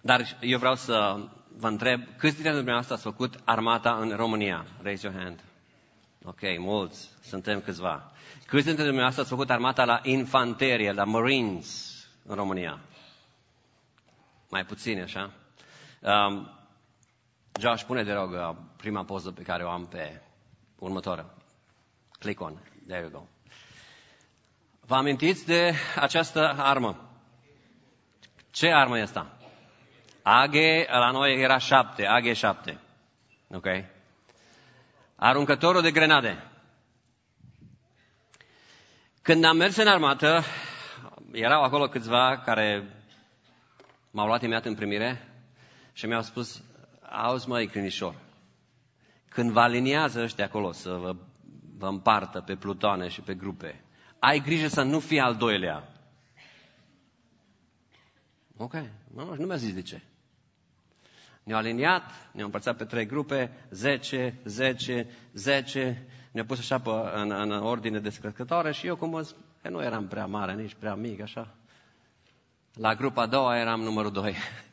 Dar eu vreau să vă întreb, câți dintre dumneavoastră ați făcut armata în România? Raise your hand. Ok, mulți. Suntem câțiva. Câți dintre dumneavoastră ați făcut armata la infanterie, la Marines în România? Mai puțini, așa? Josh, pune de rog prima poză pe care o am pe următoarea. Click on. There you go. Vă amintiți de această armă? Ce armă e asta? AG, la noi era 7, AG-7. Ok? Aruncătorul de grenade. Când am mers în armată, erau acolo câțiva care m-au luat imediat în primire și mi-au spus, auzi măi, Crinișor, când vă aliniază ăștia acolo să vă împartă pe plutoane și pe grupe, ai grijă să nu fii al doilea. Ok, nu mi-a zis de ce. Ne-au aliniat, ne-au împărțit pe 3 grupe, 10, 10, 10, ne-au pus așa în ordine descărcătoare și eu, cum nu eram prea mare, nici prea mic, așa. La grupa a doua eram numărul 2.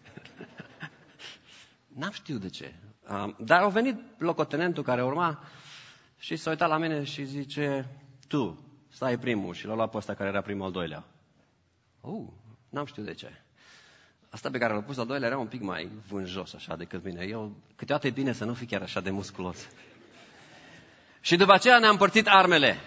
N-am știut de ce. Dar a venit locotenentul care urma și s-a uitat la mine și zice, tu, stai primul, și l-a luat pe ăsta care era primul al doilea. N-am știut de ce. Asta pe care l-a pus al doilea era un pic mai vânjos așa decât mine. Eu, câteodată e bine să nu fii chiar așa de musculos. Și după aceea ne-am împărțit armele.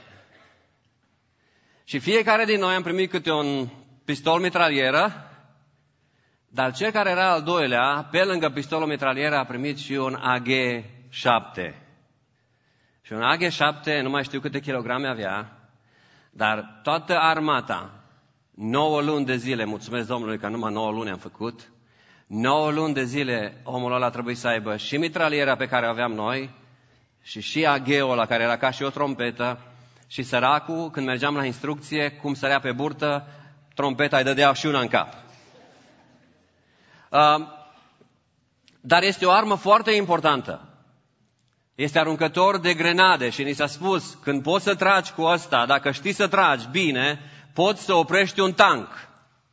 Și fiecare din noi am primit câte un pistol mitralieră, dar cel care era al doilea, pe lângă pistolul mitralieră, a primit și un AG-7. Și un AG-7, nu mai știu câte kilograme avea, dar toată armata, 9 luni de zile, mulțumesc Domnului că numai 9 luni am făcut, 9 luni de zile omul ăla trebuie să aibă și mitraliera pe care o aveam noi, și AG-ul ăla care era ca și o trompetă, și săracul, când mergeam la instrucție, cum sărea pe burtă, trompeta îi dădea și una în cap. Dar este o armă foarte importantă. Este aruncător de grenade și ni s-a spus, când poți să tragi cu ăsta, dacă știi să tragi bine, poți să oprești un tank.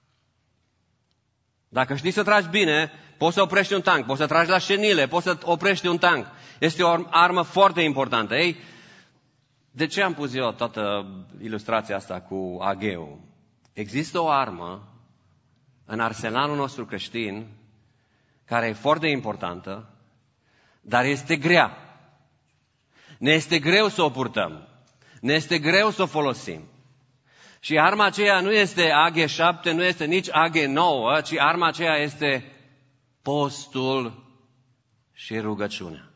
Dacă știi să tragi bine, poți să oprești un tank, poți să tragi la șenile, poți să oprești un tank. Este o armă foarte importantă. Ei, de ce am pus eu toată ilustrația asta cu AG-ul? Există o armă în arsenalul nostru creștin care e foarte importantă, dar este grea. Ne este greu să o purtăm. Ne este greu să o folosim. Și arma aceea nu este AG-7, nu este nici AG-9, ci arma aceea este postul și rugăciunea.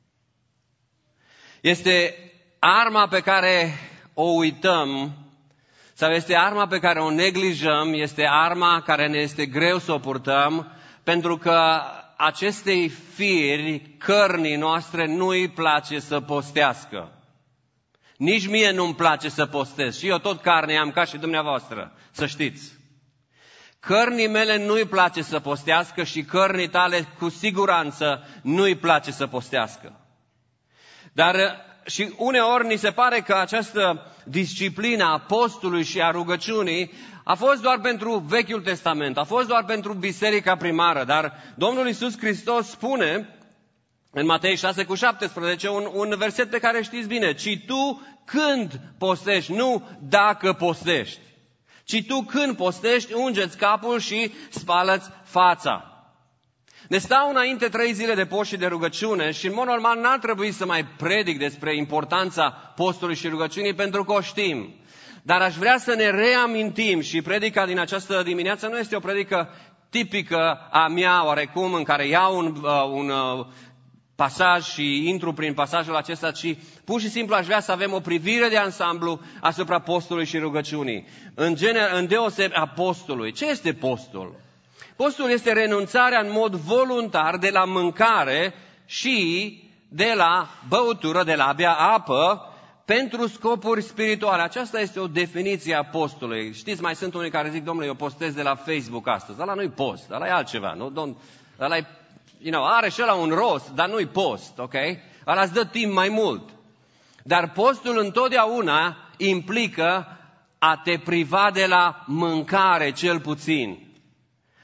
Este arma pe care o uităm sau este arma pe care o neglijăm, este arma care ne este greu să o purtăm, pentru că acestei firi, cărnii noastre, nu îi place să postească. Nici mie nu-mi place să postez. Și eu tot carne am ca și dumneavoastră, să știți. Cărnii mele nu-i place să postească și cărnii tale cu siguranță nu-i place să postească. Dar și uneori ni se pare că această disciplină a postului și a rugăciunii a fost doar pentru Vechiul Testament, a fost doar pentru biserica primară, dar Domnul Iisus Hristos spune în Matei 6:17, un verset pe care știți bine, ci tu când postești, nu dacă postești, ci tu când postești, unge-ți capul și spală-ți fața. Ne stau înainte 3 zile de post și de rugăciune și în mod normal n-ar trebui să mai predic despre importanța postului și rugăciunii pentru că o știm. Dar aș vrea să ne reamintim și predica din această dimineață nu este o predică tipică a mea oarecum în care iau un pasaj și intru prin pasajul acesta, ci pur și simplu aș vrea să avem o privire de ansamblu asupra postului și rugăciunii. În deoseb a postului. Ce este postul? Postul este renunțarea în mod voluntar de la mâncare și de la băutură, de la a bea apă, pentru scopuri spirituale. Aceasta este o definiție a postului. Știți, mai sunt unii care zic, domnule, eu postez de la Facebook astăzi. Ăla nu-i post, ăla e altceva. Nu? Ăla e, are și ăla un rost, dar nu-i post, ok? Ăla îți dă timp mai mult. Dar postul întotdeauna implică a te priva de la mâncare cel puțin.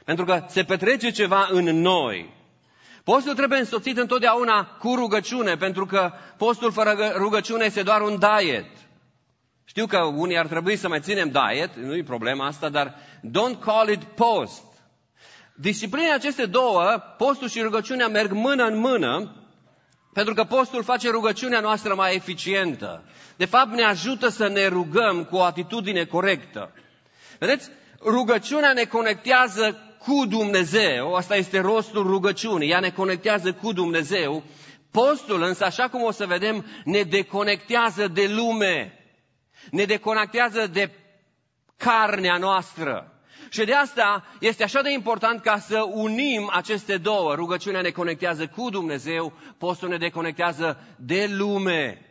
Pentru că se petrece ceva în noi. Postul trebuie însoțit întotdeauna cu rugăciune, pentru că postul fără rugăciune este doar un diet. Știu că unii ar trebui să mai ținem diet, nu-i problema asta, dar don't call it post. Disciplinele aceste două, postul și rugăciunea, merg mână în mână, pentru că postul face rugăciunea noastră mai eficientă. De fapt, ne ajută să ne rugăm cu o atitudine corectă. Vedeți? Rugăciunea ne conectează cu Dumnezeu, asta este rostul rugăciunii, ea ne conectează cu Dumnezeu. Postul însă, așa cum o să vedem, ne deconectează de lume, ne deconectează de carnea noastră. Și de asta este așa de important ca să unim aceste două. Rugăciunea ne conectează cu Dumnezeu, postul ne deconectează de lume.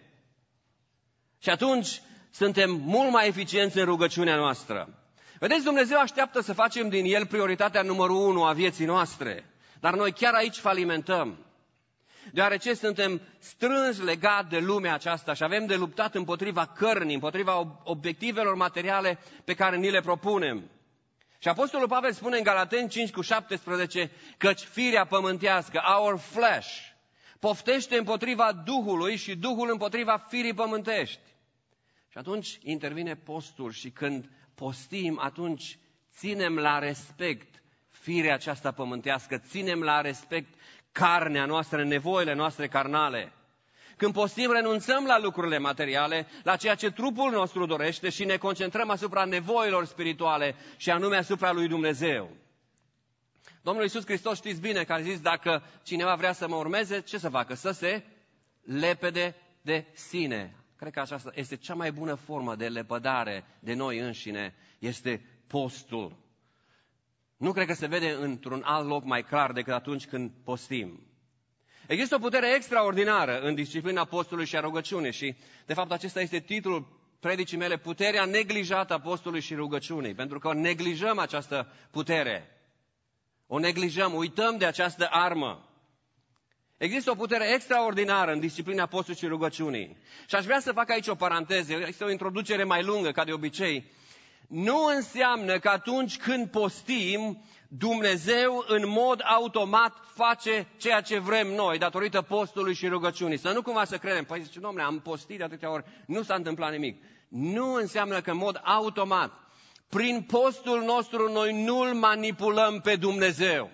Și atunci suntem mult mai eficienți în rugăciunea noastră. Vedeți, Dumnezeu așteaptă să facem din El prioritatea numărul 1 a vieții noastre. Dar noi chiar aici falimentăm. Deoarece suntem strâns legați de lumea aceasta și avem de luptat împotriva cărnii, împotriva obiectivelor materiale pe care ni le propunem. Și Apostolul Pavel spune în Galateni 5:17, căci firea pământească, our flesh, poftește împotriva Duhului și Duhul împotriva firii pământești. Și atunci intervine postul și când postim, atunci ținem la respect firea aceasta pământească, ținem la respect carnea noastră, nevoile noastre carnale. Când postim, renunțăm la lucrurile materiale, la ceea ce trupul nostru dorește și ne concentrăm asupra nevoilor spirituale și anume asupra lui Dumnezeu. Domnul Iisus Hristos, știți bine că a zis, dacă cineva vrea să mă urmeze, ce să facă? Să se lepede de sine. Cred că aceasta este cea mai bună formă de lepădare de noi înșine, este postul. Nu cred că se vede într-un alt loc mai clar decât atunci când postim. Există o putere extraordinară în disciplina postului și a rugăciunii și, de fapt, acesta este titlul predicii mele, puterea neglijată a postului și rugăciunii, pentru că neglijăm această putere. O neglijăm, uităm de această armă. Există o putere extraordinară în disciplina postului și rugăciunii. Și aș vrea să fac aici o paranteză, este o introducere mai lungă, ca de obicei. Nu înseamnă că atunci când postim, Dumnezeu în mod automat face ceea ce vrem noi, datorită postului și rugăciunii. Să nu cumva să credem, păi zice, domnule, am postit de atâtea ori, nu s-a întâmplat nimic. Nu înseamnă că în mod automat, prin postul nostru, noi nu-L manipulăm pe Dumnezeu.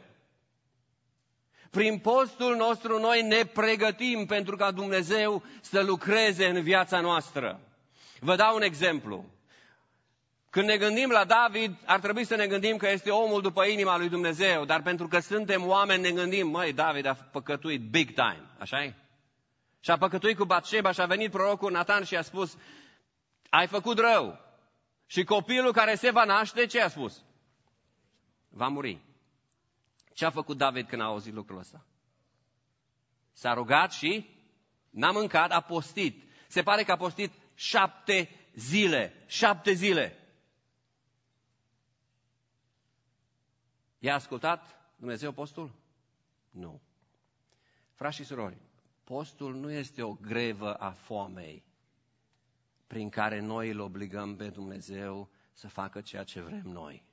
Prin postul nostru noi ne pregătim pentru ca Dumnezeu să lucreze în viața noastră. Vă dau un exemplu. Când ne gândim la David, ar trebui să ne gândim că este omul după inima lui Dumnezeu, dar pentru că suntem oameni ne gândim, măi, David a păcătuit big time, așa-i? Și a păcătuit cu Batșeba și a venit prorocul Natan și a spus, ai făcut rău. Și copilul care se va naște, ce a spus? Va muri. Ce a făcut David când a auzit lucrul ăsta? S-a rugat și n-a mâncat, a postit. Se pare că a postit 7 zile. 7 zile. I-a ascultat Dumnezeu postul? Nu. Frați și surori, postul nu este o grevă a foamei prin care noi îl obligăm pe Dumnezeu să facă ceea ce vrem noi.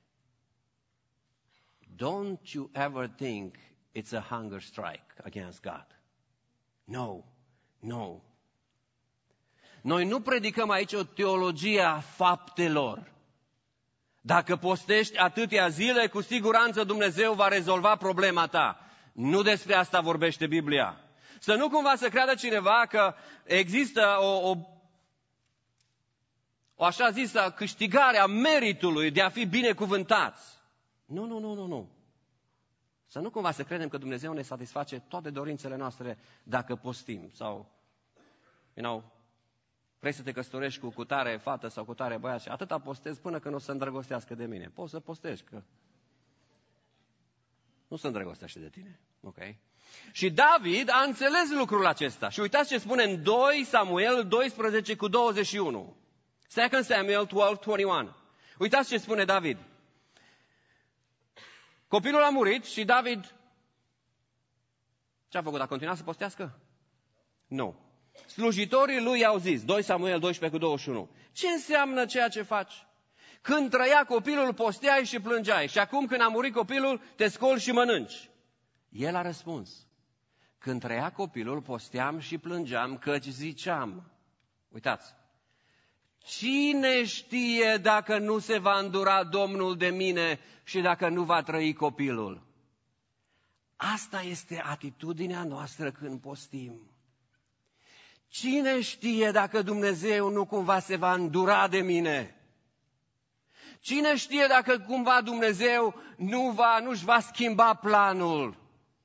Don't you ever think it's a hunger strike against God. No, no. Noi nu predicăm aici o teologie a faptelor. Dacă postești atâtea zile, cu siguranță Dumnezeu va rezolva problema ta. Nu despre asta vorbește Biblia. Să nu cumva să creadă cineva că există o așa zisă câștigare a meritului de a fi binecuvântați. Nu. Să nu cumva să credem că Dumnezeu ne satisface toate dorințele noastre dacă postim. Sau, vrei să te căsătorești cu cutare fată sau cutare băiat și atâta postez până când o să îndrăgostească de mine. Poți să postezi, că nu se îndrăgostește de tine. Ok? Și David a înțeles lucrul acesta. Și uitați ce spune în 2 Samuel 12:21. 2 Samuel 12:21. Uitați ce spune David. Copilul a murit și David ce a făcut? A continuat să postească? Nu. Slujitorii lui i-au zis, 2 Samuel 12:21. Ce înseamnă ceea ce faci? Când trăia copilul, posteai și plângeai. Și acum când a murit copilul, te scoli și mănânci. El a răspuns. Când trăia copilul, posteam și plângeam, căci ziceam. Uitați. Cine știe dacă nu se va îndura Domnul de mine și dacă nu va trăi copilul? Asta este atitudinea noastră când postim. Cine știe dacă Dumnezeu nu cumva se va îndura de mine? Cine știe dacă cumva Dumnezeu nu-și va schimba planul?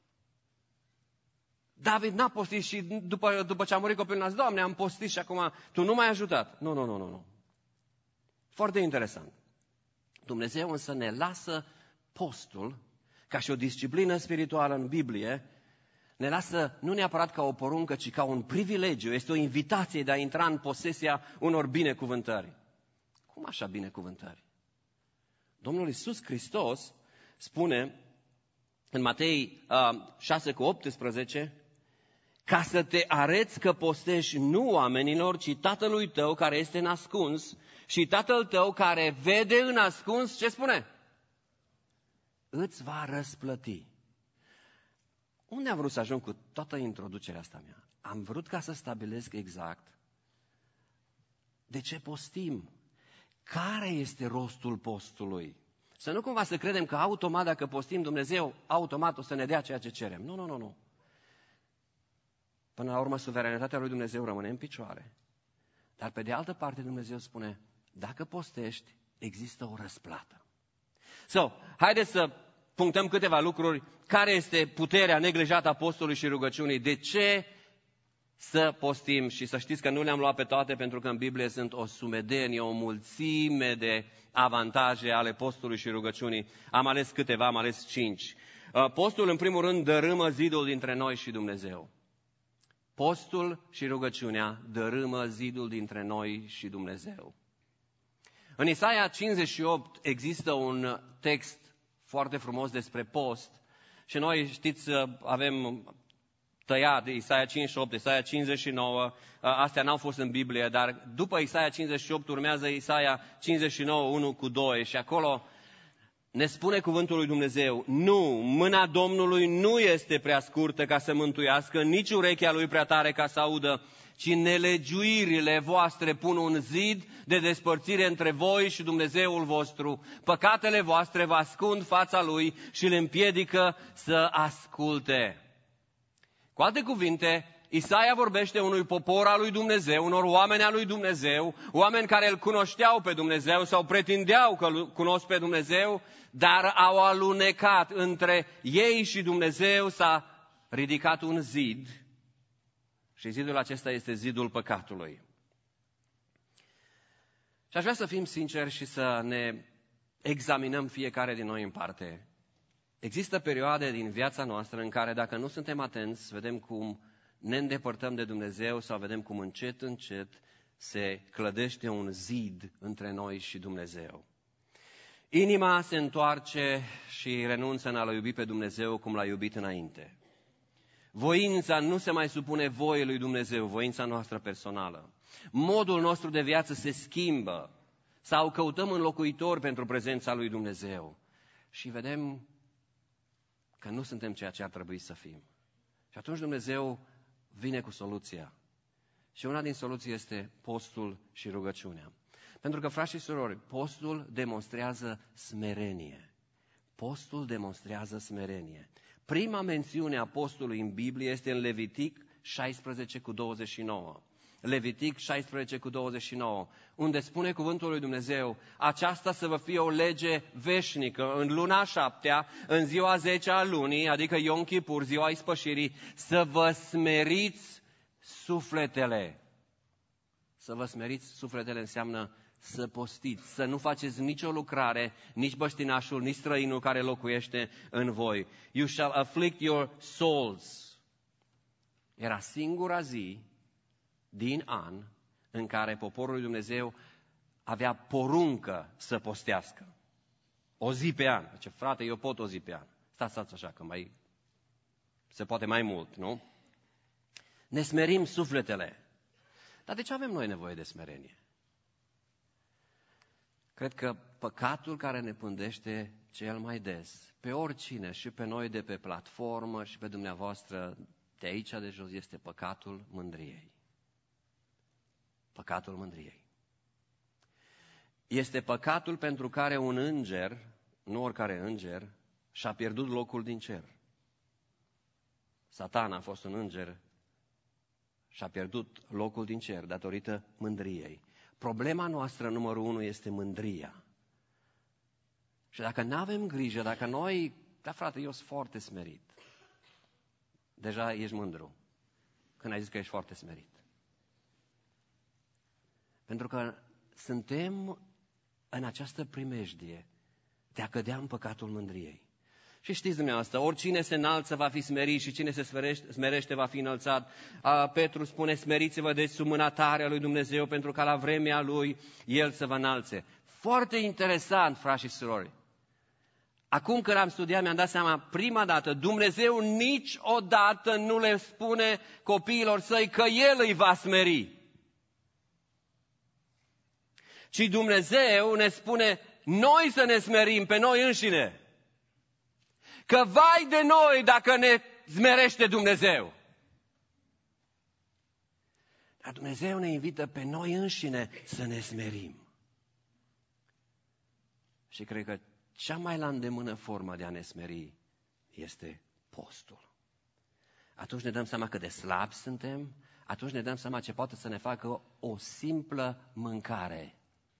David n-a postit și după ce a murit copilul, a zis, Doamne, am postit și acum Tu nu m-ai ajutat. Nu. Foarte interesant. Dumnezeu însă ne lasă postul ca și o disciplină spirituală în Biblie, ne lasă nu neapărat ca o poruncă, ci ca un privilegiu. Este o invitație de a intra în posesia unor binecuvântări. Cum așa binecuvântări? Domnul Iisus Hristos spune în Matei 6:18, ca să te arăți că postești nu oamenilor, ci Tatălui tău care este în ascuns, și Tatăl tău care vede în ascuns, ce spune? Îți va răsplăti. Unde am vrut să ajung cu toată introducerea asta mea? Am vrut ca să stabilesc exact de ce postim. Care este rostul postului? Să nu cumva să credem că automat dacă postim Dumnezeu, automat o să ne dea ceea ce cerem. Nu. Până la urmă, suveranitatea lui Dumnezeu rămâne în picioare. Dar pe de altă parte Dumnezeu spune, dacă postești, există o răsplată. Haideți să punctăm câteva lucruri. Care este puterea neglijată a postului și rugăciunii? De ce să postim? Și să știți că nu le-am luat pe toate, pentru că în Biblie sunt o sumedenie, o mulțime de avantaje ale postului și rugăciunii. Am ales câteva, am ales 5. Postul, în primul rând, dărâmă zidul dintre noi și Dumnezeu. Postul și rugăciunea dărâmă zidul dintre noi și Dumnezeu. În Isaia 58 există un text foarte frumos despre post și noi, știți, avem tăiat Isaia 58, Isaia 59, astea n-au fost în Biblie, dar după Isaia 58 urmează Isaia 59, 1-2 și acolo ne spune cuvântul lui Dumnezeu, nu, mâna Domnului nu este prea scurtă ca să mântuiască, nici urechea lui prea tare ca să audă, ci nelegiuirile voastre pun un zid de despărțire între voi și Dumnezeul vostru. Păcatele voastre vă ascund fața lui și le împiedică să asculte. Cu alte cuvinte, Isaia vorbește unui popor al lui Dumnezeu, unor oameni al lui Dumnezeu, oameni care îl cunoșteau pe Dumnezeu sau pretindeau că îl cunosc pe Dumnezeu, dar au alunecat între ei și Dumnezeu, s-a ridicat un zid și zidul acesta este zidul păcatului. Și aș vrea să fim sinceri și să ne examinăm fiecare din noi în parte. Există perioade din viața noastră în care, dacă nu suntem atenți, vedem cum ne îndepărtăm de Dumnezeu sau vedem cum încet, încet se clădește un zid între noi și Dumnezeu. Inima se întoarce și renunță în a-L iubi pe Dumnezeu cum L-a iubit înainte. Voința nu se mai supune voiei lui Dumnezeu, voința noastră personală. Modul nostru de viață se schimbă sau căutăm înlocuitori pentru prezența lui Dumnezeu. Și vedem că nu suntem ceea ce ar trebui să fim. Și atunci Dumnezeu vine cu soluția. Și una din soluții este postul și rugăciunea. Pentru că, frați și surori, postul demonstrează smerenie. Postul demonstrează smerenie. Prima mențiune a postului în Biblie este în Levitic 16:29. Levitic 16:29, unde spune cuvântul lui Dumnezeu, aceasta să vă fie o lege veșnică, în luna 7-a, în ziua 10-a a lunii, adică Yom Kippur, ziua ispășirii, să vă smeriți sufletele. Să vă smeriți sufletele înseamnă să postiți, să nu faceți nicio lucrare, nici băștinașul, nici străinul care locuiește în voi. You shall afflict your souls. Era singura zi din an în care poporul lui Dumnezeu avea poruncă să postească. O zi pe an. Zice, frate, eu pot o zi pe an. Stați așa, că mai se poate mai mult, nu? Ne smerim sufletele. Dar de ce avem noi nevoie de smerenie? Cred că păcatul care ne pândește cel mai des, pe oricine, și pe noi de pe platformă și pe dumneavoastră de aici de jos, este păcatul mândriei. Păcatul mândriei. Este păcatul pentru care un înger, nu oricare înger, și-a pierdut locul din cer. Satan a fost un înger și-a pierdut locul din cer datorită mândriei. Problema noastră numărul 1 este mândria. Și dacă nu avem grijă, dacă noi, da frate, eu sunt foarte smerit. Deja ești mândru când ai zis că ești foarte smerit. Pentru că suntem în această primejdie de a cădea în păcatul mândriei. Și știți dumneavoastră, oricine se înalță va fi smerit și cine se smerește va fi înălțat. Petru spune, smeriți-vă deci sub mâna tare a lui Dumnezeu, pentru ca la vremea lui El să vă înalțe. Foarte interesant, frați și surori. Acum când am studiat, mi-am dat seama, prima dată, Dumnezeu niciodată nu le spune copiilor săi că El îi va smeri. Ci Dumnezeu ne spune noi să ne smerim pe noi înșine. Că vai de noi dacă ne smerește Dumnezeu. Dar Dumnezeu ne invită pe noi înșine să ne smerim. Și cred că cea mai la îndemână formă de a ne smeri este postul. Atunci ne dăm seama cât de slabi suntem, atunci ne dăm seama ce poate să ne facă o simplă mâncare.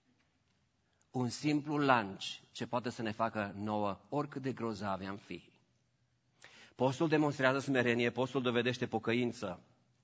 Un simplu lunch ce poate să ne facă nouă oricât de grozavi am fi. Postul demonstrează smerenie, postul dovedește pocăință.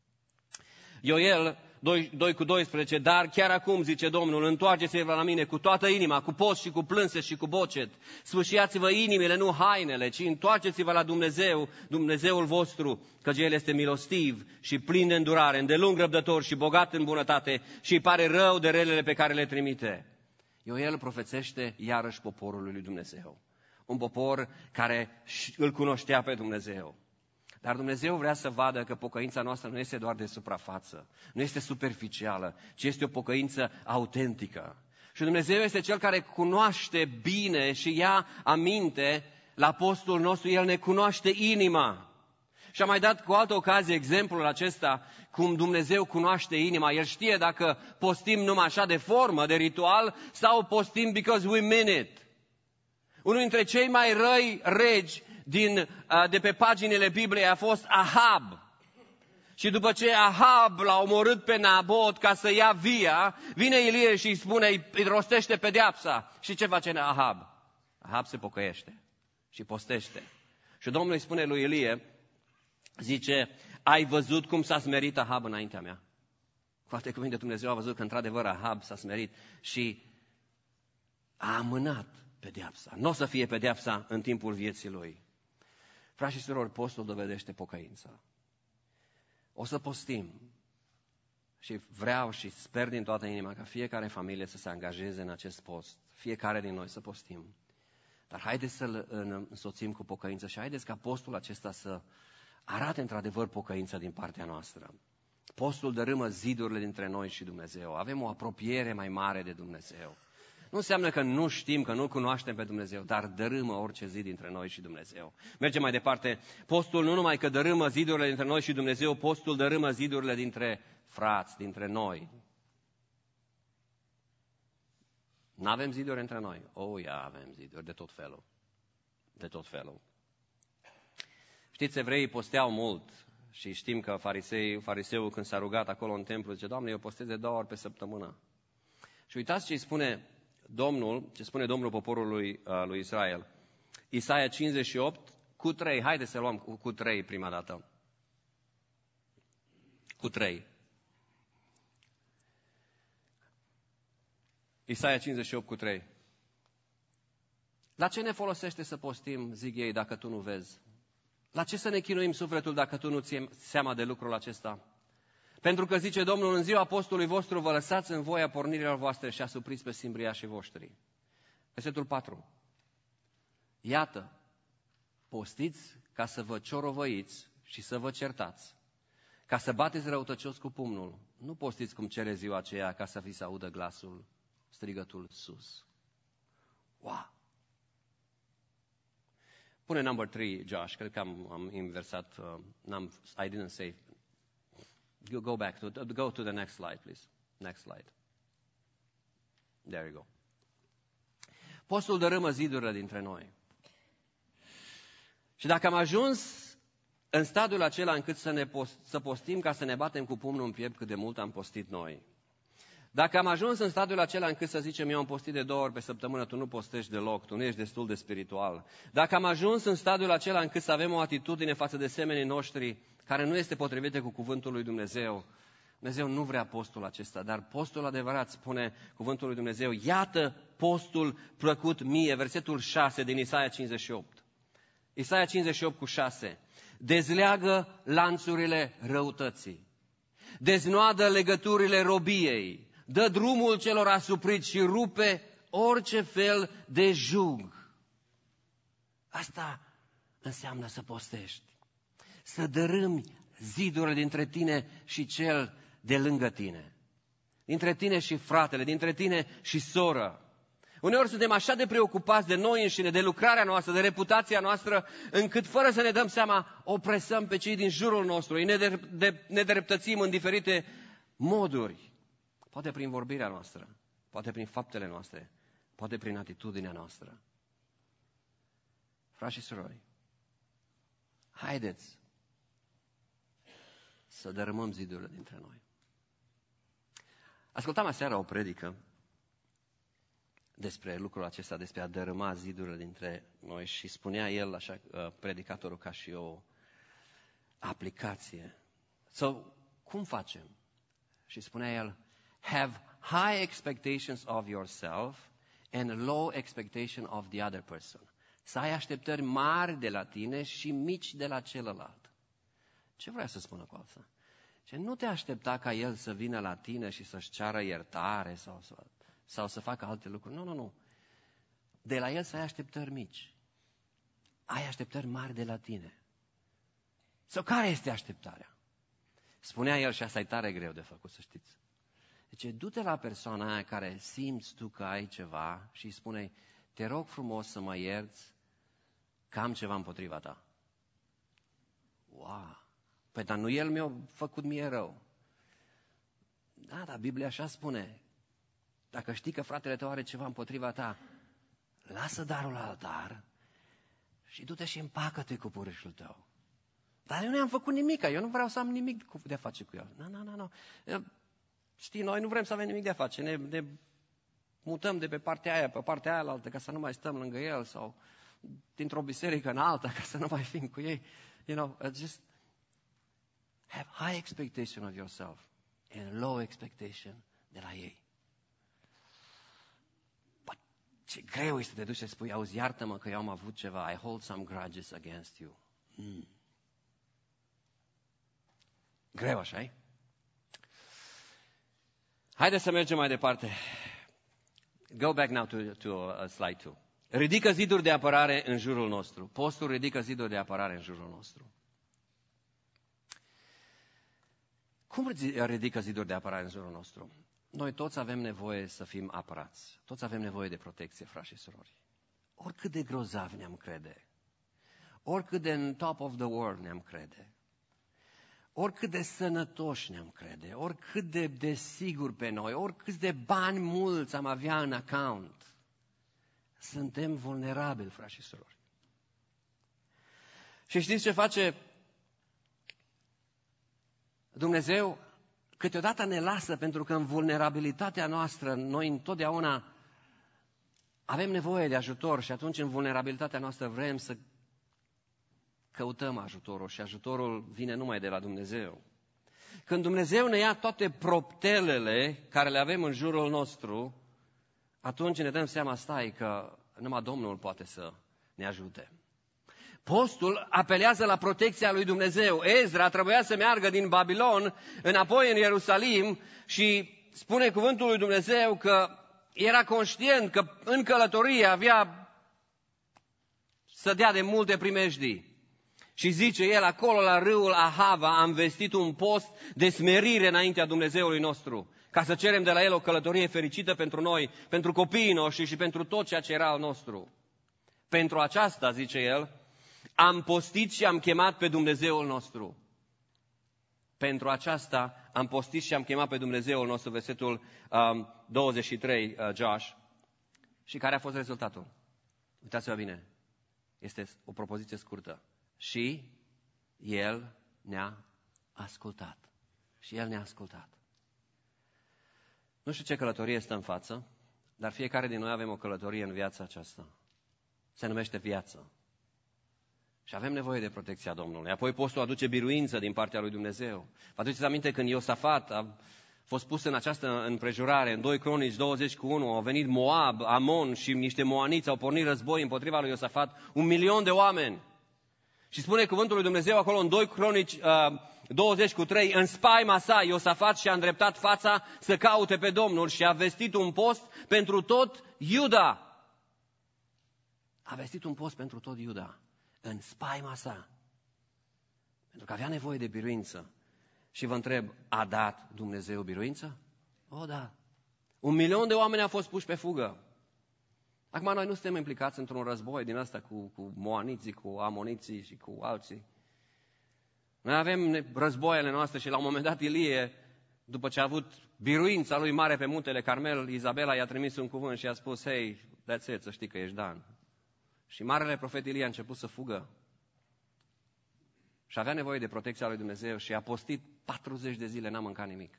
Ioel 2:12, dar chiar acum, zice Domnul, întoarceți-vă la mine cu toată inima, cu post și cu plânse și cu bocet. Sfâșiați-vă inimile, nu hainele, ci întoarceți-vă la Dumnezeu, Dumnezeul vostru, căci El este milostiv și plin de îndurare, îndelung răbdător și bogat în bunătate și îi pare rău de relele pe care le trimite. Ioel profețește iarăși poporului lui Dumnezeu. Un popor care îl cunoștea pe Dumnezeu. Dar Dumnezeu vrea să vadă că pocăința noastră nu este doar de suprafață, nu este superficială, ci este o pocăință autentică. Și Dumnezeu este Cel care cunoaște bine și ia aminte la postul nostru, El ne cunoaște inima. Și am mai dat cu altă ocazie exemplul acesta, cum Dumnezeu cunoaște inima. El știe dacă postim numai așa de formă, de ritual, sau postim because we mean it. Unul dintre cei mai răi regi de pe paginile Bibliei a fost Ahab. Și după ce Ahab l-a omorât pe Nabot ca să ia via, vine Ilie și îi spune, îi rostește pedeapsa. Și ce face Ahab? Ahab se pocăiește și postește. Și Domnul îi spune lui Ilie, zice, ai văzut cum s-a smerit Ahab înaintea mea? Cu alte cuvinte, Dumnezeu a văzut că într-adevăr Ahab s-a smerit și a amânat pedeapsa. Nu o să fie pedeapsa în timpul vieții lui. Frați și surori, postul dovedește pocăința. O să postim și vreau și sper din toată inima ca fiecare familie să se angajeze în acest post. Fiecare din noi să postim. Dar haideți să-l însoțim cu pocăință și haideți ca postul acesta să arate într-adevăr pocăința din partea noastră. Postul dărâmă zidurile dintre noi și Dumnezeu. Avem o apropiere mai mare de Dumnezeu. Nu înseamnă că nu știm, că nu cunoaștem pe Dumnezeu, dar dărâmă orice zid dintre noi și Dumnezeu. Mergem mai departe. Postul nu numai că dărâmă zidurile dintre noi și Dumnezeu, postul dărâmă zidurile dintre frați, dintre noi. N-avem ziduri între noi? Avem ziduri de tot felul. De tot felul. Știți, evreii posteau mult și știm că fariseul când s-a rugat acolo în templu, zice, Doamne, eu postez de 2 ori pe săptămână. Și uitați ce spune Domnul poporului lui Israel. Isaia 58, cu 3. Haideți să luăm cu 3 prima dată. Cu 3. Isaia 58 cu 3. La ce ne folosește să postim, zic ei, dacă tu nu vezi? La ce să ne chinuim sufletul dacă tu nu ții seama de lucrul acesta? Pentru că, zice Domnul, în ziua postului vostru vă lăsați în voia pornirilor voastre și asupriți pe simbriașii voștri. Versetul 4. Iată, postiți ca să vă ciorovăiți și să vă certați, ca să bateți răutăcios cu pumnul. Nu postiți cum cere ziua aceea ca să vi se audă glasul, strigătul sus. Wow! Pune number 3, Josh, cred că am inversat, I didn't say. Go to the next slide, please. Next slide. There you go. Postul dărâmă zidurile dintre noi. Și dacă am ajuns în stadiul acela încât să postim ca să ne batem cu pumnul în piept cât de mult am postit noi, dacă am ajuns în stadiul acela încât să zicem eu am postit de 2 ori pe săptămână, tu nu postești deloc, tu nu ești destul de spiritual, dacă am ajuns în stadiul acela încât să avem o atitudine față de semenii noștri care nu este potrivită cu cuvântul lui Dumnezeu, Dumnezeu nu vrea postul acesta, dar postul adevărat, spune cuvântul lui Dumnezeu, iată postul plăcut mie, versetul 6 din Isaia 58. Isaia 58 cu 6. Dezleagă lanțurile răutății, deznoadă legăturile robiei, dă drumul celor asupriți și rupe orice fel de jug. Asta înseamnă să postești, să dărâmi zidurile dintre tine și cel de lângă tine, dintre tine și fratele, dintre tine și soră. Uneori suntem așa de preocupați de noi înșine, de lucrarea noastră, de reputația noastră, încât fără să ne dăm seama, opresăm pe cei din jurul nostru, îi nedreptățim în diferite moduri. Poate prin vorbirea noastră, poate prin faptele noastre, poate prin atitudinea noastră. Frați și surori, haideți să dărâmăm zidurile dintre noi. Ascultam aseară o predică despre lucrul acesta, despre a dărâma zidurile dintre noi și spunea el, așa, predicatorul, ca și o aplicație. Cum facem? Și spunea el, have high expectations of yourself and low expectation of the other person. Să ai așteptări mari de la tine și mici de la celălalt. Ce vrea să spună cu asta? Ce nu te aștepta ca el să vină la tine și să-și ceară iertare sau să facă alte lucruri. Nu. De la el să ai așteptări mici. Ai așteptări mari de la tine. Sau care este așteptarea? Spunea el, și asta e tare greu de făcut, să știți. Deci, du-te la persoana aia care simți tu că ai ceva și îi spune, te rog frumos să mă ierți că am ceva împotriva ta. Wow! Păi, dar nu el mi-a făcut mie rău. Da, dar Biblia așa spune. Dacă știi că fratele tău are ceva împotriva ta, lasă darul la altar și du-te și împacă-te cu purâșul tău. Dar eu nu am făcut nimic, eu nu vreau să am nimic de a face cu el. Nu. Știi, noi nu vrem să avem nimic de a face, ne mutăm de pe partea aia, pe partea aia altă, ca să nu mai stăm lângă el, sau dintr-o biserică în alta, ca să nu mai fim cu ei. Just have high expectation of yourself and low expectation de la ei. Ce greu este să te duci și spui, auzi, iartă-mă că eu am avut ceva, I hold some grudges against you. Greu, așa-i? Haideți să mergem mai departe. Go back now to slide 2. Ridică ziduri de apărare în jurul nostru. Postul ridică ziduri de apărare în jurul nostru. Cum ridică ziduri de apărare în jurul nostru? Noi toți avem nevoie să fim apărați. Toți avem nevoie de protecție, frați și surori. Oricât de grozavi ne-am crede, oricât de în top of the world ne-am crede, oricât de sănătoși ne-am crede, oricât de sigur pe noi, oricât de bani mulți am avea în account, suntem vulnerabili, frați și surori. Și știți ce face Dumnezeu? Câteodată ne lasă, pentru că în vulnerabilitatea noastră noi întotdeauna avem nevoie de ajutor și atunci în vulnerabilitatea noastră vrem să căutăm ajutorul și ajutorul vine numai de la Dumnezeu. Când Dumnezeu ne ia toate proptelele care le avem în jurul nostru, atunci ne dăm seama, stai, că numai Domnul poate să ne ajute. Postul apelează la protecția lui Dumnezeu. Ezra trebuia să meargă din Babilon înapoi în Ierusalim și spune cuvântul lui Dumnezeu că era conștient că în călătorie avea să dea de multe primejdii. Și zice el, acolo la râul Ahava am vestit un post de smerire înaintea Dumnezeului nostru, ca să cerem de la El o călătorie fericită pentru noi, pentru copiii noștri și pentru tot ceea ce era al nostru. Pentru aceasta, zice el, am postit și am chemat pe Dumnezeul nostru. Pentru aceasta am postit și am chemat pe Dumnezeul nostru, versetul 23, Josh. Și care a fost rezultatul? Uitați-vă bine, este o propoziție scurtă. Și El ne-a ascultat. Și El ne-a ascultat. Nu știu ce călătorie stă în față, dar fiecare din noi avem o călătorie în viața aceasta. Se numește viață. Și avem nevoie de protecția Domnului. Apoi postul aduce biruință din partea lui Dumnezeu. Vă aduceți aminte când Iosafat a fost pus în această împrejurare, în 2 Cronici 21, au venit Moab, Amon și niște moaniți, au pornit război împotriva lui Iosafat, 1.000.000 de oameni. Și spune cuvântul lui Dumnezeu acolo în 2 Cronici 20:3, în spaima sa Iosafat și-a îndreptat fața să caute pe Domnul și a vestit un post pentru tot Iuda. A vestit un post pentru tot Iuda, în spaima sa, pentru că avea nevoie de biruință. Și vă întreb, a dat Dumnezeu biruință? O, da. 1.000.000 de oameni au fost puși pe fugă. Acum noi nu suntem implicați într-un război din ăsta cu moaniții, cu amoniții și cu alții. Noi avem războaiele noastre și la un moment dat Ilie, după ce a avut biruința lui mare pe muntele Carmel, Izabela i-a trimis un cuvânt și a spus, hei, that's it, să știi că ești Dan. Și marele profet Ilie a început să fugă. Și avea nevoie de protecția lui Dumnezeu și a postit 40 de zile, n-a mâncat nimic.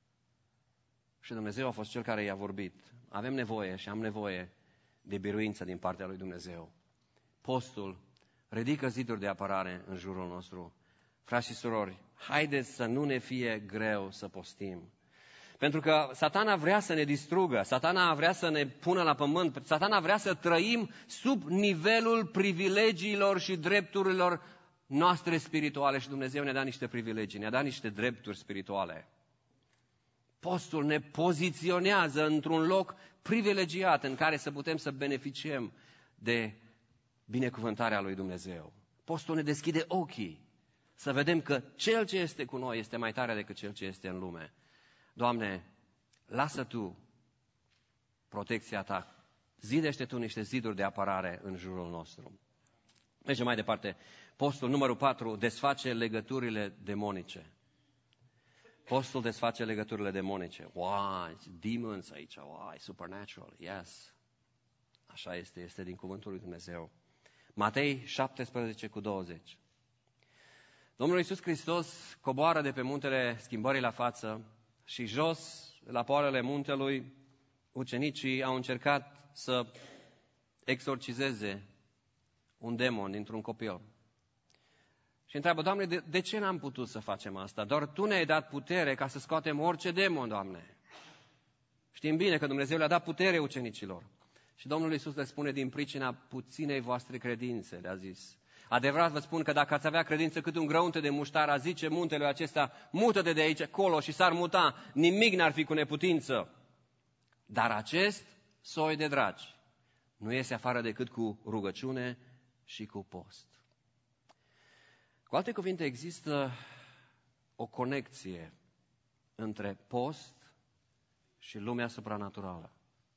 Și Dumnezeu a fost cel care i-a vorbit. Avem nevoie și am nevoie de biruință din partea lui Dumnezeu. Postul ridică ziduri de apărare în jurul nostru. Frați și surori, haideți să nu ne fie greu să postim. Pentru că Satana vrea să ne distrugă, Satana vrea să ne pună la pământ, Satana vrea să trăim sub nivelul privilegiilor și drepturilor noastre spirituale. Și Dumnezeu ne-a dat niște privilegii, ne-a dat niște drepturi spirituale. Postul ne poziționează într-un loc privilegiat în care să putem să beneficiem de binecuvântarea lui Dumnezeu. Postul ne deschide ochii să vedem că Cel ce este cu noi este mai tare decât Cel ce este în lume. Doamne, lasă Tu protecția Ta, zidește Tu niște ziduri de apărare în jurul nostru. Mergem mai departe. Postul numărul 4 desface legăturile demonice. Postul desface legăturile demonice. Wow, demons aici, wow, supernatural, yes. Așa este din cuvântul lui Dumnezeu. Matei 17:20. Domnul Iisus Hristos coboară de pe muntele schimbării la față și jos, la poalele muntelui, ucenicii au încercat să exorcizeze un demon dintr-un copil. Și întreabă, Doamne, de ce n-am putut să facem asta? Doar Tu ne-ai dat putere ca să scoatem orice demon, Doamne. Știm bine că Dumnezeu le-a dat putere ucenicilor. Și Domnul Iisus le spune, din pricina puținei voastre credințe, le-a zis. Adevărat vă spun că dacă ați avea credință cât un grăunte de muștar, a zice muntelui acesta, mută-te de aici acolo și s-ar muta, nimic n-ar fi cu neputință. Dar acest soi de dragi nu iese afară decât cu rugăciune și cu post. Cu alte cuvinte, există o conexie între post și lumea supranaturală.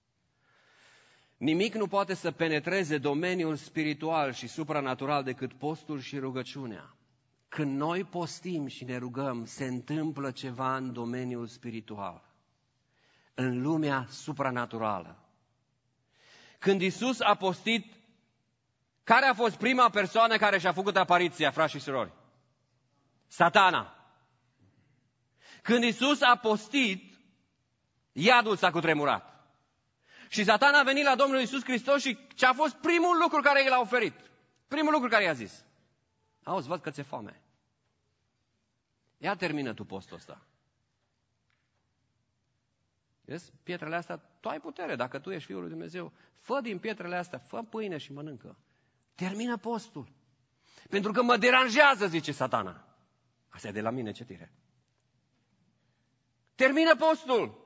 Nimic nu poate să penetreze domeniul spiritual și supranatural decât postul și rugăciunea. Când noi postim și ne rugăm, se întâmplă ceva în domeniul spiritual, în lumea supranaturală. Când Iisus a postit, care a fost prima persoană care și-a făcut apariția, frați și surori? Satana. Când Iisus a postit, iadul s-a cutremurat. Și Satana a venit la Domnul Iisus Hristos și ce a fost primul lucru care i l-a oferit? Primul lucru care i-a zis. Auzi, văd că ți-e foame. Ia termină tu postul ăsta. Vezi, pietrele astea, tu ai putere, dacă tu ești Fiul lui Dumnezeu. Fă din pietrele astea, fă pâine și mănâncă. Termină postul. Pentru că mă deranjează, zice Satana. Asta e de la mine citire. Termină postul.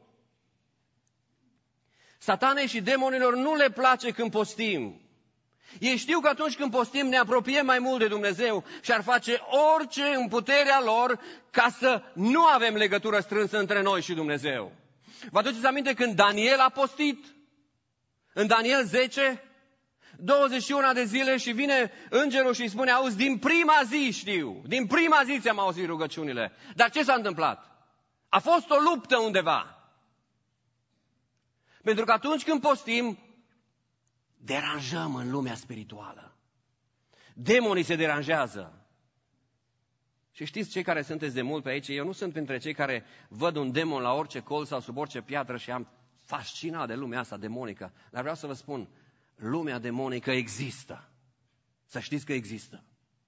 Satanei și demonilor nu le place când postim. Ei știu că atunci când postim ne apropiem mai mult de Dumnezeu și ar face orice în puterea lor ca să nu avem legătură strânsă între noi și Dumnezeu. Vă aduceți aminte când Daniel a postit? În Daniel 10, 21 de zile și vine îngerul și îi spune, auzi, din prima zi știu, din prima zi ți-am auzit rugăciunile. Dar ce s-a întâmplat? A fost o luptă undeva. Pentru că atunci când postim, deranjăm în lumea spirituală. Demonii se deranjează. Și știți, cei care sunteți de mult pe aici, eu nu sunt printre cei care văd un demon la orice colț sau sub orice piatră și am fascinat de lumea asta demonică. Dar vreau să vă spun, lumea demonică există. Să știți că există.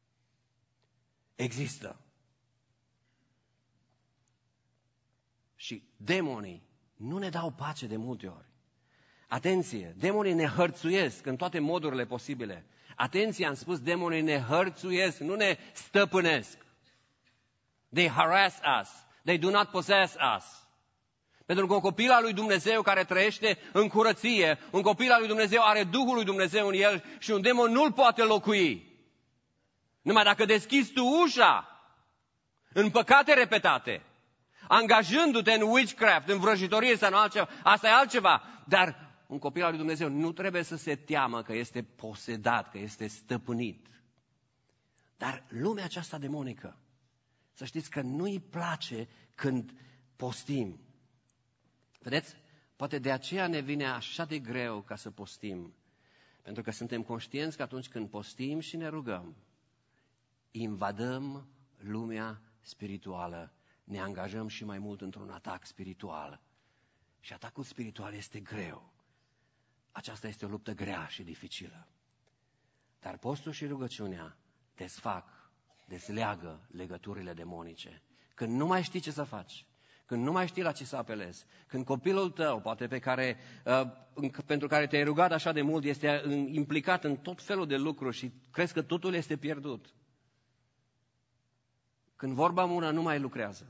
Există. Și demonii nu ne dau pace de multe ori. Atenție, demonii ne hărțuiesc în toate modurile posibile. Atenție, am spus, demonii ne hărțuiesc, nu ne stăpânesc. They harass us. They do not possess us. Pentru că un copil al lui Dumnezeu care trăiește în curăție, un copil al lui Dumnezeu are Duhul lui Dumnezeu în el și un demon nu-l poate locui. Numai dacă deschizi tu ușa în păcate repetate, angajându-te în witchcraft, în vrăjitorie sau în altceva, asta e altceva. Dar un copil al lui Dumnezeu nu trebuie să se teamă că este posedat, că este stăpânit. Dar lumea aceasta demonică, să știți că nu-i place când postim. Vedeți? Poate de aceea ne vine așa de greu ca să postim. Pentru că suntem conștienți că atunci când postim și ne rugăm, invadăm lumea spirituală, ne angajăm și mai mult într-un atac spiritual. Și atacul spiritual este greu. Aceasta este o luptă grea și dificilă. Dar postul și rugăciunea desfac, desleagă legăturile demonice. Când nu mai știi ce să faci, când nu mai știi la ce să apelezi, când copilul tău, poate pentru care te-ai rugat așa de mult, este implicat în tot felul de lucruri și crezi că totul este pierdut. Când vorba una nu mai lucrează.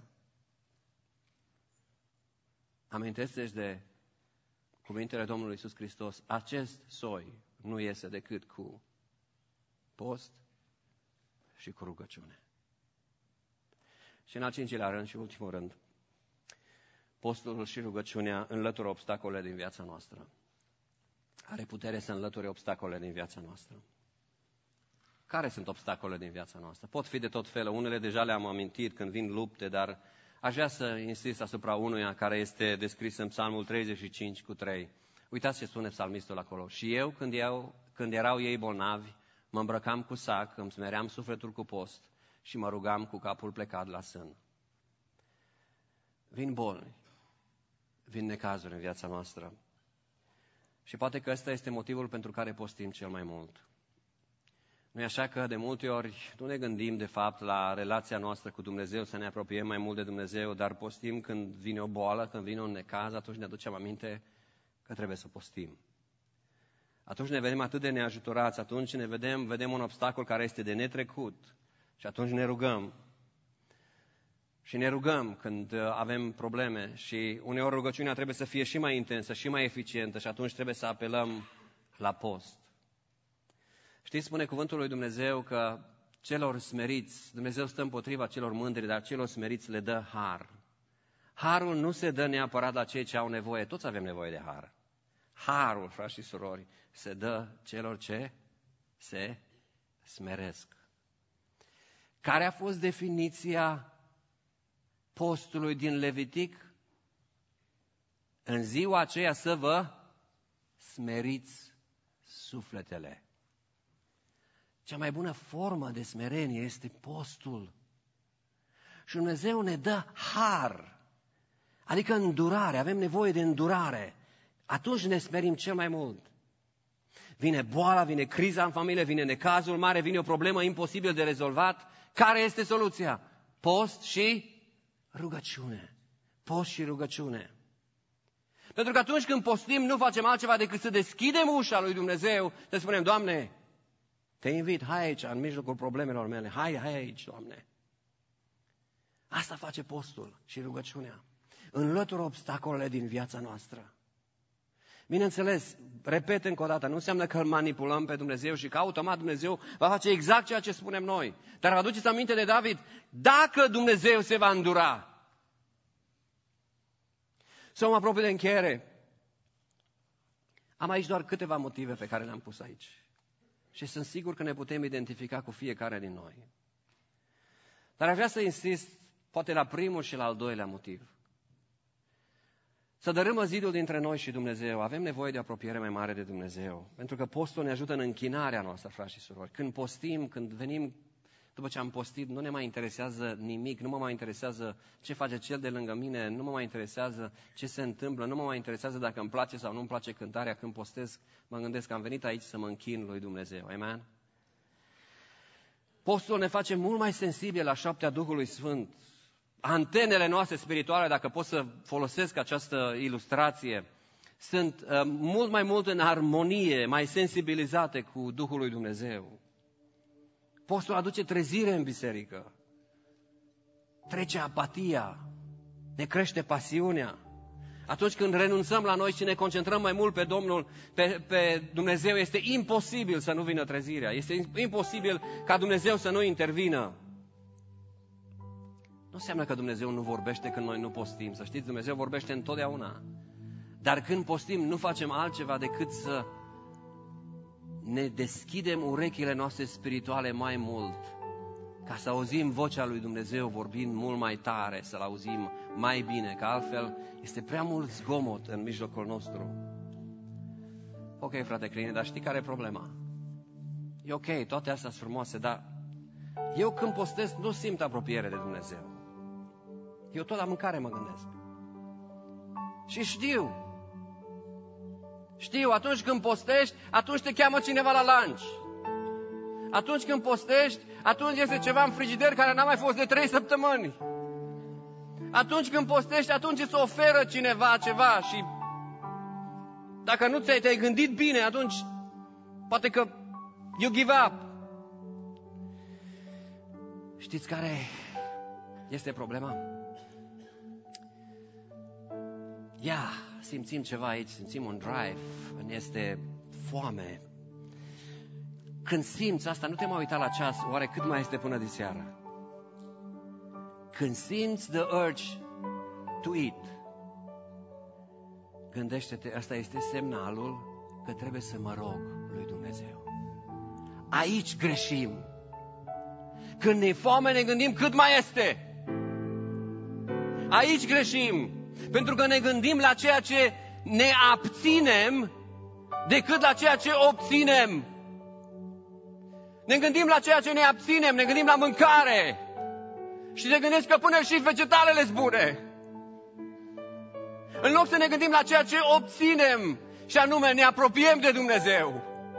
Amintește-ți de cuvintele Domnului Iisus Hristos, acest soi nu iese decât cu post și cu rugăciune. Și în al cincilea rând și ultimul rând, postul și rugăciunea înlătură obstacole din viața noastră. Are putere să înlăture obstacole din viața noastră. Care sunt obstacole din viața noastră? Pot fi de tot felul. Unele deja le-am amintit când vin lupte, dar aș vrea să insist asupra unuia care este descris în Psalmul 35:3. Uitați ce spune psalmistul acolo. Și eu, când erau ei bolnavi, mă îmbrăcam cu sac, îmi smeream sufletul cu post și mă rugam cu capul plecat la sân. Vin boli, vin necazuri în viața noastră. Și poate că ăsta este motivul pentru care postim cel mai mult. Nu e așa că de multe ori nu ne gândim de fapt la relația noastră cu Dumnezeu, să ne apropiem mai mult de Dumnezeu, dar postim când vine o boală, când vine un necaz, atunci ne aducem aminte că trebuie să postim. Atunci ne vedem atât de neajutorați, atunci ne vedem un obstacol care este de netrecut și atunci ne rugăm. Și ne rugăm când avem probleme și uneori rugăciunea trebuie să fie și mai intensă și mai eficientă și atunci trebuie să apelăm la post. Știți, spune cuvântul lui Dumnezeu că celor smeriți, Dumnezeu stă împotriva celor mândri, dar celor smeriți le dă har. Harul nu se dă neapărat la cei ce au nevoie, toți avem nevoie de har. Harul, frați și surori, se dă celor ce se smeresc. Care a fost definiția postului din Levitic? În ziua aceea să vă smeriți sufletele. Cea mai bună formă de smerenie este postul. Și Dumnezeu ne dă har, adică îndurare, avem nevoie de îndurare. Atunci ne smerim cel mai mult. Vine boala, vine criza în familie, vine necazul mare, vine o problemă imposibil de rezolvat. Care este soluția? Post și rugăciune. Post și rugăciune. Pentru că atunci când postim nu facem altceva decât să deschidem ușa lui Dumnezeu, să spunem, Doamne, te invit, hai aici, în mijlocul problemelor mele, hai aici, Doamne. Asta face postul și rugăciunea. Înlătură obstacolele din viața noastră. Bineînțeles, repet încă o dată, nu înseamnă că îl manipulăm pe Dumnezeu și că automat Dumnezeu va face exact ceea ce spunem noi. Dar vă aduceți aminte de David? Dacă Dumnezeu se va îndura, Să mă apropie de încheiere. Am aici doar câteva motive pe care le-am pus aici. Și sunt sigur că ne putem identifica cu fiecare din noi. Dar aș vrea să insist, poate la primul și la al doilea motiv. Să dărâmă zidul dintre noi și Dumnezeu. Avem nevoie de o apropiere mai mare de Dumnezeu. Pentru că postul ne ajută în închinarea noastră, frați și surori. Când postim, când venim, după ce am postit, nu ne mai interesează nimic, nu mă mai interesează ce face cel de lângă mine, nu mă mai interesează ce se întâmplă, nu mă mai interesează dacă îmi place sau nu îmi place cântarea. Când postez, mă gândesc că am venit aici să mă închin lui Dumnezeu. Amen? Postul ne face mult mai sensibili la șaptea Duhului Sfânt. Antenele noastre spirituale, dacă pot să folosesc această ilustrație, sunt mult în armonie, mai sensibilizate cu Duhul lui Dumnezeu. Postul aduce trezire în biserică, trece apatia, ne crește pasiunea. Atunci când renunțăm la noi și ne concentrăm mai mult pe Domnul, pe Dumnezeu, este imposibil să nu vină trezirea, este imposibil ca Dumnezeu să nu intervină. Nu înseamnă că Dumnezeu nu vorbește când noi nu postim. Să știți, Dumnezeu vorbește întotdeauna. Dar când postim, nu facem altceva decât să ne deschidem urechile noastre spirituale mai mult, ca să auzim vocea lui Dumnezeu vorbind mult mai tare, să-L auzim mai bine, că altfel este prea mult zgomot în mijlocul nostru. Ok, frate Cline, dar știi care e problema? E ok, toate astea sunt frumoase, dar eu când postez nu simt apropiere de Dumnezeu. Eu tot la mâncare mă gândesc. Și știu, atunci când postești, atunci te cheamă cineva la lunch. Atunci când postești, atunci este ceva în frigider care n-a mai fost de 3 săptămâni. Atunci când postești, atunci îți oferă cineva ceva și dacă nu te-ai gândit bine, atunci poate că you give up. Știți care este problema? Simțim ceva aici, simțim un drive, ne este foame. Când simți asta, nu te mai uita la ceas, oare cât mai este până de seară? Când simți the urge to eat, gândește-te, asta este semnalul că trebuie să mă rog lui Dumnezeu. Aici greșim. Când ne-e foame, ne gândim cât mai este. Aici greșim. Pentru că ne gândim la ceea ce ne abținem decât la ceea ce obținem. Ne gândim la ceea ce ne abținem, ne gândim la mâncare. Și ne gândesc că până și vegetalele sunt bune. În loc să ne gândim la ceea ce obținem, și anume ne apropiem de Dumnezeu.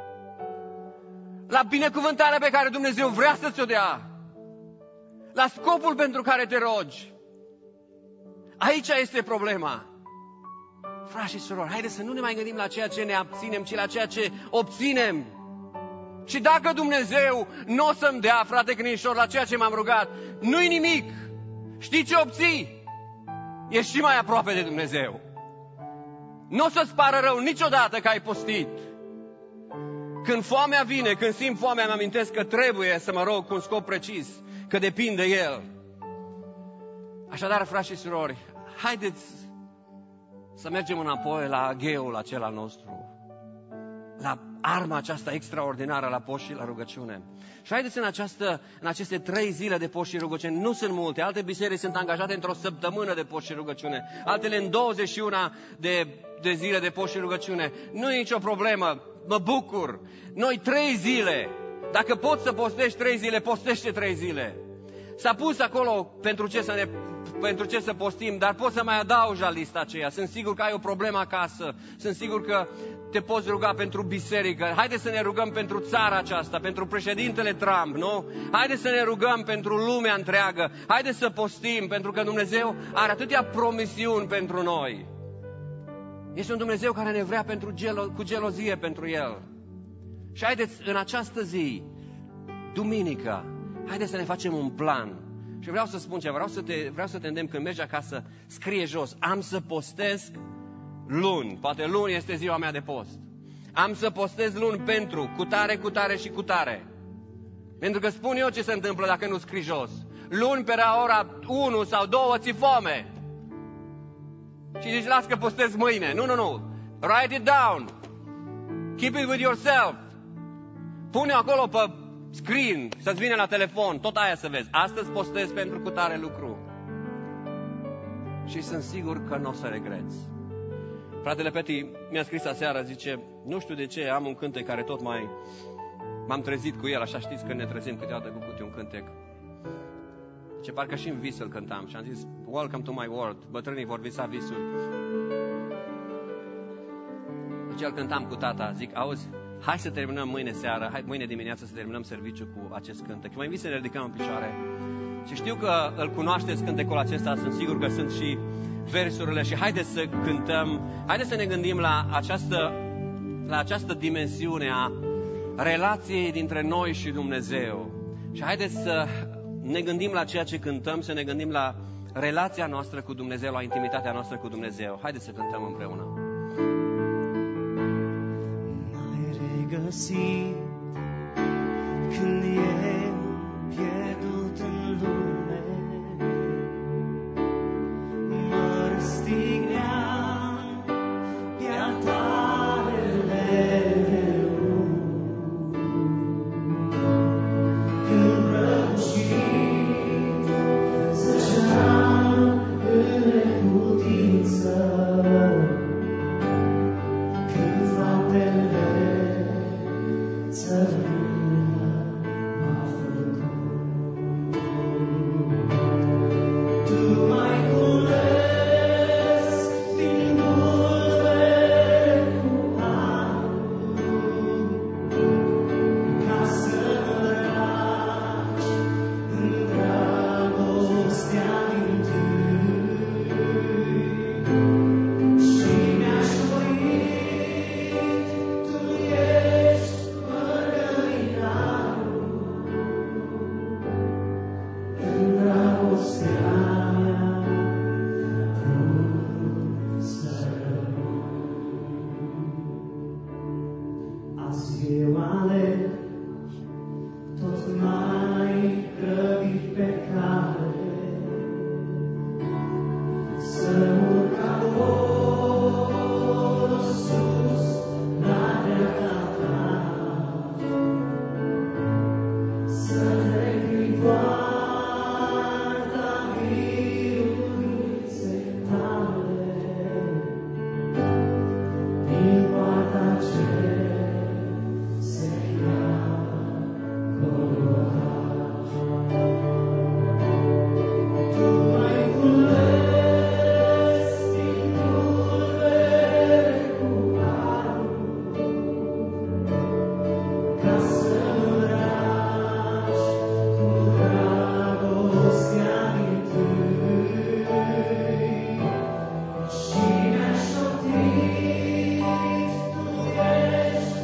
La binecuvântarea pe care Dumnezeu vrea să ți-o dea. La scopul pentru care te rogi. Aici este problema. Frați și surori, haideți să nu ne mai gândim la ceea ce ne abținem, ci la ceea ce obținem. Și dacă Dumnezeu nu o să-mi dea, frate Crinișor, la ceea ce m-am rugat, nu-i nimic. Știi ce obții? Ești și mai aproape de Dumnezeu. Nu o să-ți pară rău niciodată că ai postit. Când foamea vine, când simt foamea, îmi amintesc că trebuie să mă rog cu un scop precis, că depinde de El. Așadar, frați și surori, haideți să mergem înapoi la agheul acela nostru, la arma aceasta extraordinară, la post și la rugăciune. Și haideți în aceste 3 zile de post și rugăciune, nu sunt multe, alte biserici sunt angajate într-o săptămână de post și rugăciune, altele în 21 de zile de post și rugăciune. Nu e nicio problemă, mă bucur. Noi 3 zile, dacă poți să postești 3 zile, postește 3 zile. S-a pus acolo pentru ce să postim, dar poți să mai adaugi la lista aceea. Sunt sigur că ai o problemă acasă, sunt sigur că te poți ruga pentru biserică. Haideți să ne rugăm pentru țara aceasta, pentru președintele Trump, nu? Haideți să ne rugăm pentru lumea întreagă. Haideți să postim, pentru că Dumnezeu are atâtea promisiuni pentru noi. Este un Dumnezeu care ne vrea cu gelozie pentru El. Și haideți în această zi, duminică, haideți să ne facem un plan. Și vreau să spun ceva, vreau să te îndemn când mergi acasă, scrie jos, am să postez luni, poate luni este ziua mea de post. Am să postez luni pentru cutare și cutare. Pentru că spun eu ce se întâmplă dacă nu scrii jos. Luni pe la ora 1 sau 2 ți foame. Și zici, las că postez mâine. Nu. Write it down. Keep it with yourself. Pune acolo pe screen, să-ți vină la telefon, tot aia să vezi. Astăzi postez pentru cutare lucru. Și sunt sigur că nu o să regreți. Fratele Peti mi-a scris aseară, zice, nu știu de ce, am un cântec care tot mai... M-am trezit cu el, așa știți că ne trezim câteodată cu câte un cântec. Ce parcă și în vis îl cântam și am zis, welcome to my world, bătrânii vor visa visuri. Deci îl cântam cu tata, zic, auzi, hai să terminăm mâine seară, hai mâine dimineață să terminăm serviciul cu acest cântec. Și mai invit să ne ridicăm în picioare. Și știu că îl cunoașteți cântecul acesta, sunt sigur că sunt și versurile și haideți să cântăm, haideți să ne gândim la această dimensiune a relației dintre noi și Dumnezeu. Și haideți să ne gândim la ceea ce cântăm, să ne gândim la relația noastră cu Dumnezeu, la intimitatea noastră cu Dumnezeu. Haideți să cântăm împreună. M-ai regăsit când eu pierdut în lume, mă răstigneam pe altarele meu. Când răbușit zăceam în neputință, când faptele țărână m-a făcut. Tu m-ai cules din bulbe cu harul, ca să mă lași în dragostea dintâi. Și mi-aș dori, Tu ești mărgăritarul, în dragostea mea să rămâi. Azi eu aleg tot mai grăbit pe cale, să urc acolo sus la dreapta Ta, să trec prin poarta biruinței Tale, prin poarta ce se cheamă Golgota. Tu m-ai cules din bulbe cu harul, ca să mă lași cu dragostea dintâi. Și mi-aș șopti, Tu ești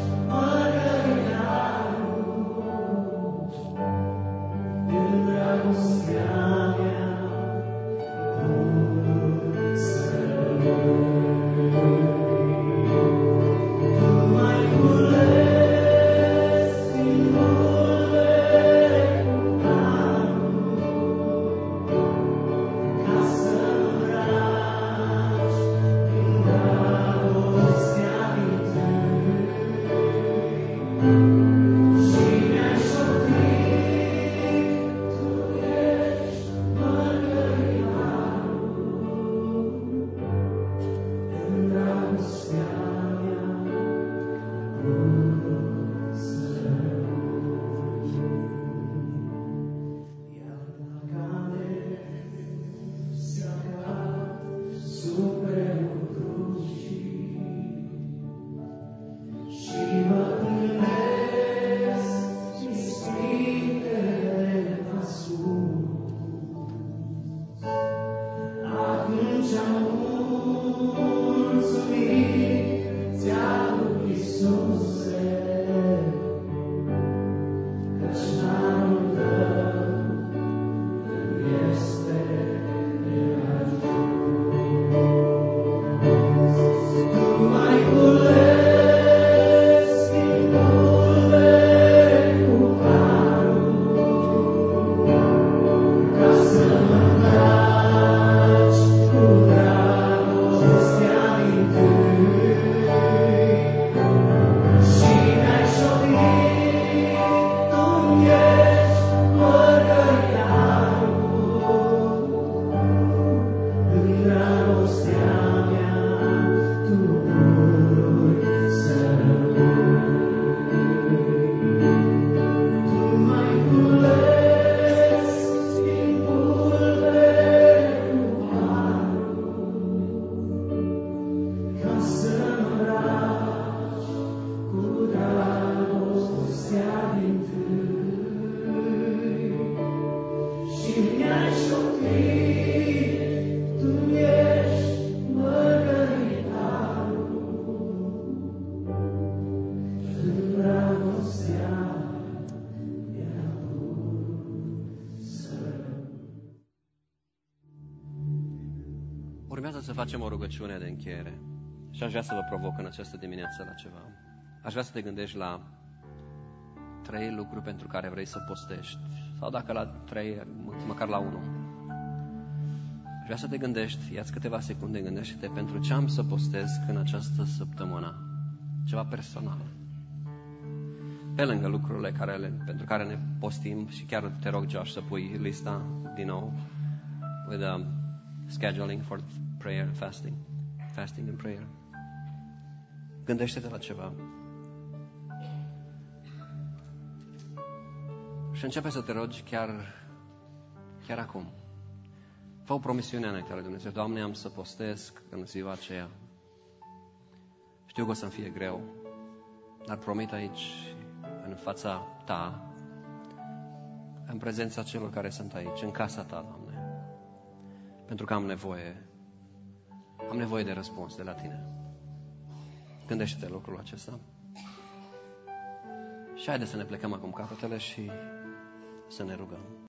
mărgăritarul, în dragostea mea să rămâi. Tu m-ai cules din bulbe cu harul, ca să mă lași în dragostea dintâi. Și mi-aș șopti, Tu ești Urmează să facem o rugăciune de încheiere. Și aș vrea să vă provoc în această dimineață la ceva. Aș vrea să te gândești la 3 lucruri pentru care vrei să postești. Sau dacă la 3, măcar la 1. Aș vrea să te gândești, ia-ți câteva secunde, gândește-te pentru ce am să postez în această săptămână. Ceva personal. Pe lângă lucrurile pentru care ne postim, și chiar te rog, Josh, să pui lista din nou with scheduling for prayer and fasting and prayer. Gândește-te la ceva. Și începe să te rogi chiar acum. Fă o promisiune înaintea lui Dumnezeu. Doamne, am să postesc în ziua aceea. Știu că o să-mi fie greu, dar promit aici, în fața Ta, în prezența celor care sunt aici, în casa Ta, Doamne, pentru că am nevoie de răspuns de la Tine. Gândește-te lucrul acesta. Și haide să ne plecăm acum capetele și să ne rugăm.